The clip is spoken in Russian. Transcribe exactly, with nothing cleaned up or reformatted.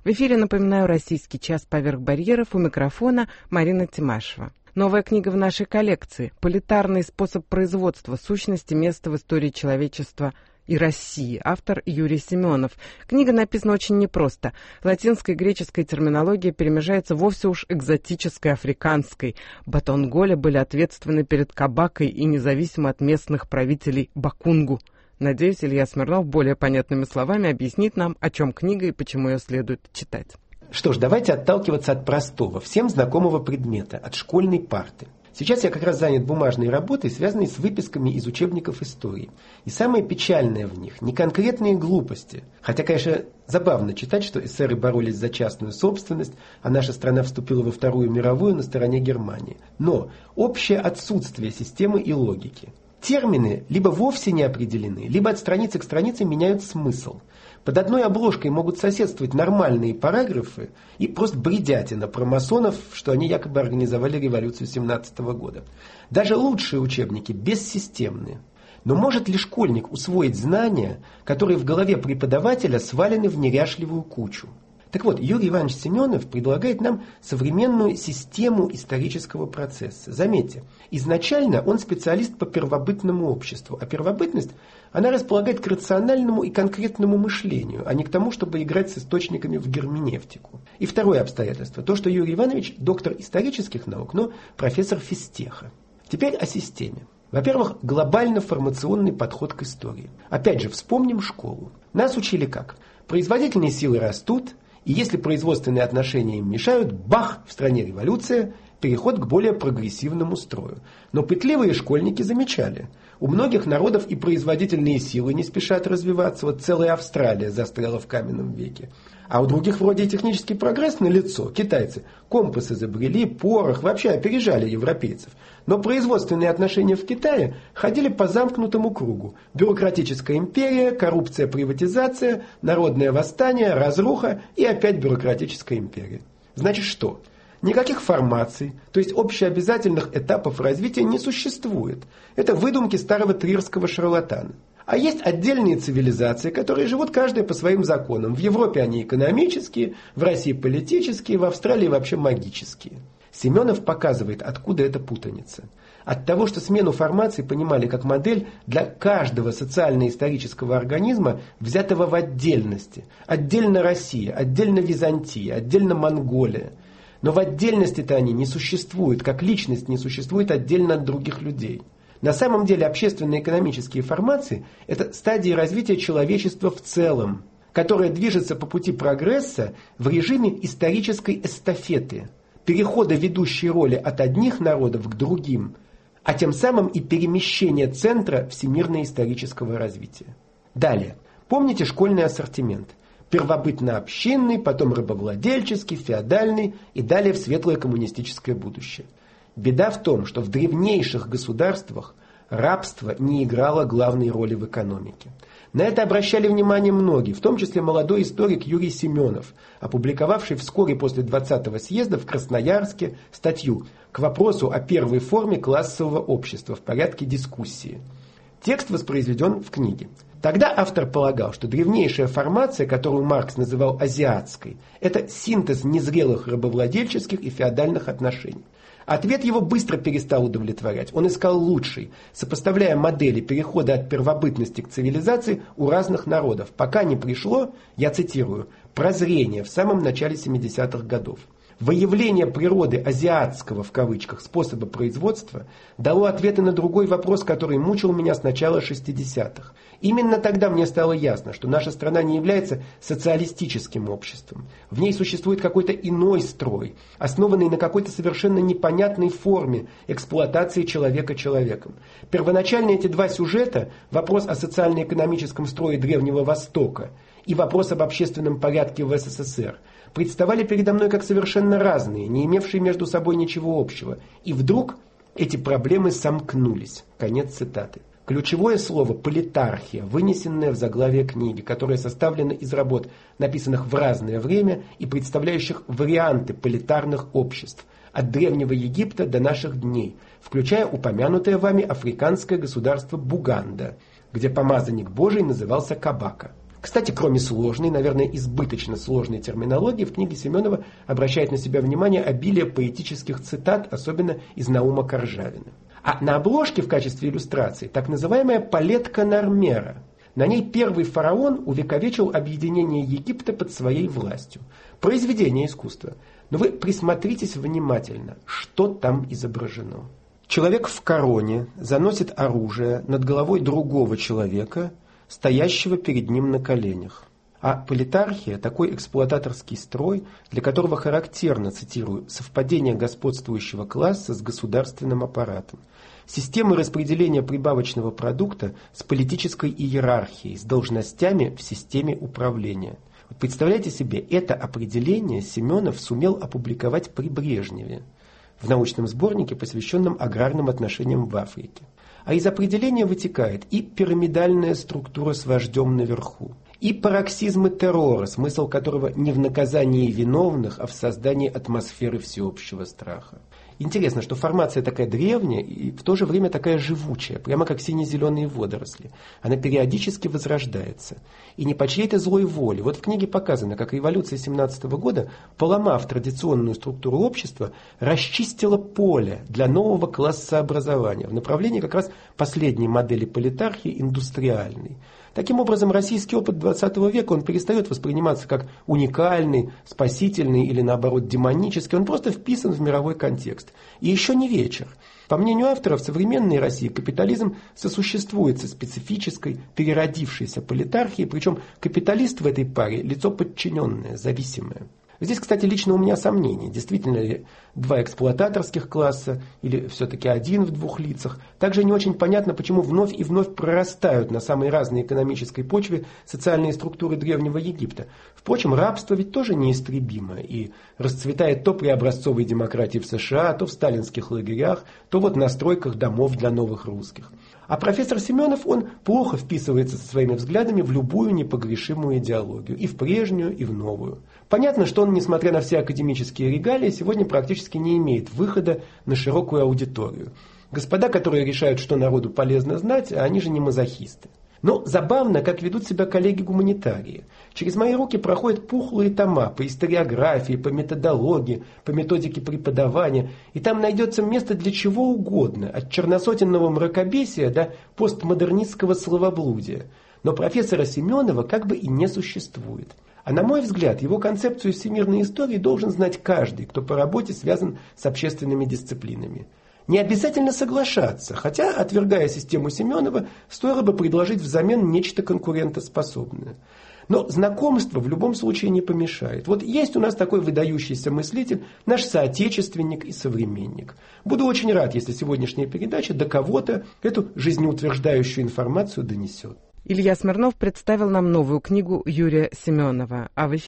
В эфире, напоминаю, «Российский час поверх барьеров», у микрофона Марина Тимашева. Новая книга в нашей коллекции «Политарный способ производства. Сущности места в истории человечества и России». Автор Юрий Семенов. Книга написана очень непросто. Латинская и греческая терминология перемежается вовсе уж экзотической африканской. Батонголя были ответственны перед Кабакой и независимо от местных правителей Бакунгу. Надеюсь, Илья Смирнов более понятными словами объяснит нам, о чем книга и почему ее следует читать. Что ж, давайте отталкиваться от простого, всем знакомого предмета, от школьной парты. Сейчас я как раз занят бумажной работой, связанной с выписками из учебников истории. И самое печальное в них – не конкретные глупости. Хотя, конечно, забавно читать, что эсеры боролись за частную собственность, а наша страна вступила во Вторую мировую на стороне Германии. Но общее отсутствие системы и логики. Термины либо вовсе не определены, либо от страницы к странице меняют смысл. Под одной обложкой могут соседствовать нормальные параграфы и просто бредятина про масонов, что они якобы организовали революцию семнадцатого года. Даже лучшие учебники бессистемные. Но может ли школьник усвоить знания, которые в голове преподавателя свалены в неряшливую кучу? Так вот, Юрий Иванович Семенов предлагает нам современную систему исторического процесса. Заметьте, изначально он специалист по первобытному обществу, а первобытность, она располагает к рациональному и конкретному мышлению, а не к тому, чтобы играть с источниками в герменевтику. И второе обстоятельство, то, что Юрий Иванович доктор исторических наук, но профессор физтеха. Теперь о системе. Во-первых, глобально-формационный подход к истории. Опять же, вспомним школу. Нас учили как? Производительные силы растут, и если производственные отношения им мешают, бах, в стране революция, переход к более прогрессивному строю. Но пытливые школьники замечали, у многих народов и производительные силы не спешат развиваться, вот целая Австралия застряла в каменном веке. А у других вроде и технический прогресс налицо, китайцы компас изобрели, порох, вообще опережали европейцев. Но производственные отношения в Китае ходили по замкнутому кругу. Бюрократическая империя, коррупция, приватизация, народное восстание, разруха и опять бюрократическая империя. Значит что? Никаких формаций, то есть общеобязательных этапов развития не существует. Это выдумки старого трирского шарлатана. А есть отдельные цивилизации, которые живут каждая по своим законам. В Европе они экономические, в России политические, в Австралии вообще магические. Семенов показывает, откуда эта путаница. От того, что смену формаций понимали как модель для каждого социально-исторического организма, взятого в отдельности. Отдельно Россия, отдельно Византия, отдельно Монголия. Но в отдельности-то они не существуют, как личность не существует отдельно от других людей. На самом деле общественно-экономические формации – это стадии развития человечества в целом, которое движется по пути прогресса в режиме исторической эстафеты, перехода ведущей роли от одних народов к другим, а тем самым и перемещения центра всемирно-исторического развития. Далее. Помните школьный ассортимент? Первобытно-общинный, потом рабовладельческий, феодальный и далее в светлое коммунистическое будущее. Беда в том, что в древнейших государствах рабство не играло главной роли в экономике. На это обращали внимание многие, в том числе молодой историк Юрий Семенов, опубликовавший вскоре после двадцатого съезда в Красноярске статью к вопросу о первой форме классового общества в порядке дискуссии. Текст воспроизведен в книге. Тогда автор полагал, что древнейшая формация, которую Маркс называл азиатской, это синтез незрелых рабовладельческих и феодальных отношений. Ответ его быстро перестал удовлетворять. Он искал лучший, сопоставляя модели перехода от первобытности к цивилизации у разных народов, пока не пришло, я цитирую, «прозрение» в самом начале семидесятых годов. Выявление природы азиатского, в кавычках, способа производства дало ответы на другой вопрос, который мучил меня с начала шестидесятых. Именно тогда мне стало ясно, что наша страна не является социалистическим обществом. В ней существует какой-то иной строй, основанный на какой-то совершенно непонятной форме эксплуатации человека человеком. Первоначально эти два сюжета, вопрос о социально-экономическом строе Древнего Востока и вопрос об общественном порядке в СССР, представали передо мной как совершенно разные, не имевшие между собой ничего общего. И вдруг эти проблемы сомкнулись. Конец цитаты. Ключевое слово «политархия», вынесенное в заглавие книги, которая составлена из работ, написанных в разное время и представляющих варианты политарных обществ, от Древнего Египта до наших дней, включая упомянутое вами африканское государство Буганда, где помазанник Божий назывался Кабака. Кстати, кроме сложной, наверное, избыточно сложной терминологии, в книге Семенова обращает на себя внимание обилие поэтических цитат, особенно из Наума Коржавина. А на обложке в качестве иллюстрации так называемая палетка Нормера. На ней первый фараон увековечил объединение Египта под своей властью. Произведение искусства. Но вы присмотритесь внимательно, что там изображено. Человек в короне заносит оружие над головой другого человека, стоящего перед ним на коленях. А политархия – такой эксплуататорский строй, для которого характерно, цитирую, совпадение господствующего класса с государственным аппаратом, системы распределения прибавочного продукта с политической иерархией, с должностями в системе управления. Вот представляете себе, это определение Семенов сумел опубликовать при Брежневе в научном сборнике, посвященном аграрным отношениям в Африке. А из определения вытекает и пирамидальная структура с вождем наверху, и пароксизмы террора, смысл которого не в наказании виновных, а в создании атмосферы всеобщего страха. Интересно, что формация такая древняя и в то же время такая живучая, прямо как сине-зеленые водоросли. Она периодически возрождается. И не по чьей-то злой воле. Вот в книге показано, как революция семнадцатого года, поломав традиционную структуру общества, расчистила поле для нового классообразования в направлении как раз последней модели политархии, индустриальной. Таким образом, российский опыт двадцатого века, он перестает восприниматься как уникальный, спасительный или, наоборот, демонический. Он просто вписан в мировой контекст. И еще не вечер. По мнению авторов, в современной России капитализм сосуществует со специфической, переродившейся политархией, причем капиталист в этой паре – лицо подчиненное, зависимое. Здесь, кстати, лично у меня сомнения, действительно ли два эксплуататорских класса или все-таки один в двух лицах. Также не очень понятно, почему вновь и вновь прорастают на самой разной экономической почве социальные структуры Древнего Египта. Впрочем, рабство ведь тоже неистребимо и расцветает то при образцовой демократии в США, то в сталинских лагерях, то вот на стройках домов для новых русских. А профессор Семенов, он плохо вписывается со своими взглядами в любую непогрешимую идеологию, и в прежнюю, и в новую. Понятно, что он, несмотря на все академические регалии, сегодня практически не имеет выхода на широкую аудиторию. Господа, которые решают, что народу полезно знать, они же не мазохисты. Но забавно, как ведут себя коллеги-гуманитарии. Через мои руки проходят пухлые тома по историографии, по методологии, по методике преподавания. И там найдется место для чего угодно, от черносотенного мракобесия до постмодернистского словоблудия. Но профессора Семенова как бы и не существует. А на мой взгляд, его концепцию всемирной истории должен знать каждый, кто по работе связан с общественными дисциплинами. Не обязательно соглашаться, хотя, отвергая систему Семенова, стоило бы предложить взамен нечто конкурентоспособное. Но знакомство в любом случае не помешает. Вот есть у нас такой выдающийся мыслитель, наш соотечественник и современник. Буду очень рад, если сегодняшняя передача до кого-то эту жизнеутверждающую информацию донесет. Илья Смирнов представил нам новую книгу Юрия Семенова. А в